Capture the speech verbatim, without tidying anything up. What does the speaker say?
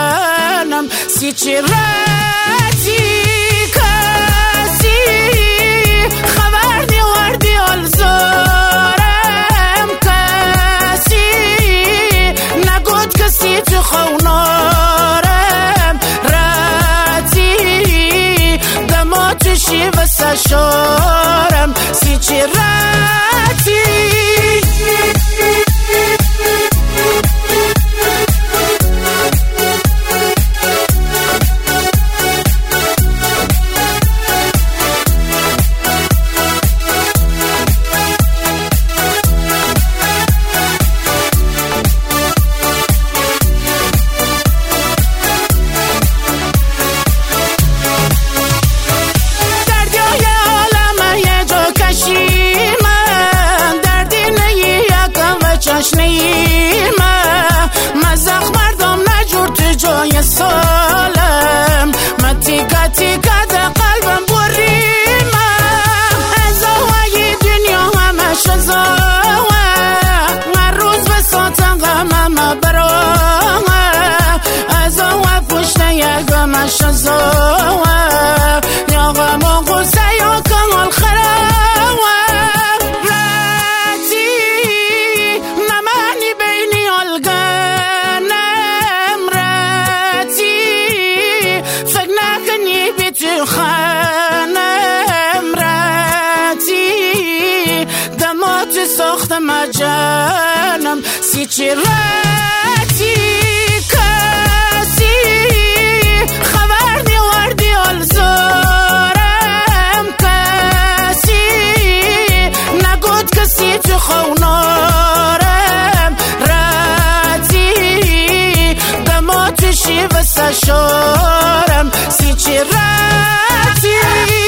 جانم سی چی راتی کسی خبر نیوردی الزارم کسی نگود کسی تو خونارم راتی دماتشی و سشارم سی چی راتی مزخ مردم نجور تو جای سالم من تیکا تیکا ده قلبم بریمه از آوای دنیا همه شزاوه من روز به ساتن غمم برامه از آوه پشت یکم شزاوه یا غم و غصه یا کمال خراوه ساختم جانم سی چی راتی کسی خبر نیوردی الزارم کسی نگود کسی تو خونارم راتی دماتشی و سشارم سی چی راتی